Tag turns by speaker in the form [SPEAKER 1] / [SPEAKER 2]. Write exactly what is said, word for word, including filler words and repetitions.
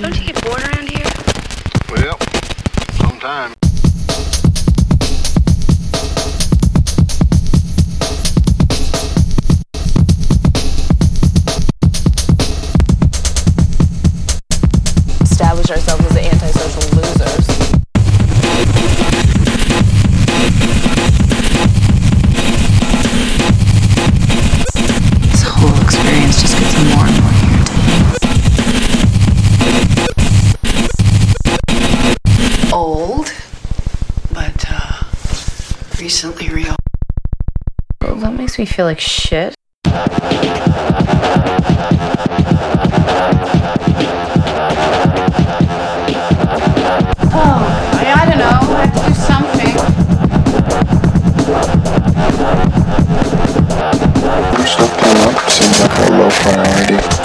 [SPEAKER 1] Don't you get bored around here?
[SPEAKER 2] Well, sometimes.
[SPEAKER 3] Establish ourselves as the antisocial losers.
[SPEAKER 4] This whole experience just gets more and more irritating.
[SPEAKER 5] Old, but uh, recently real.
[SPEAKER 3] Well, that makes me feel like shit.
[SPEAKER 5] Oh, I, I don't know. I have to do something.
[SPEAKER 6] Stuff coming up seems like a low priority.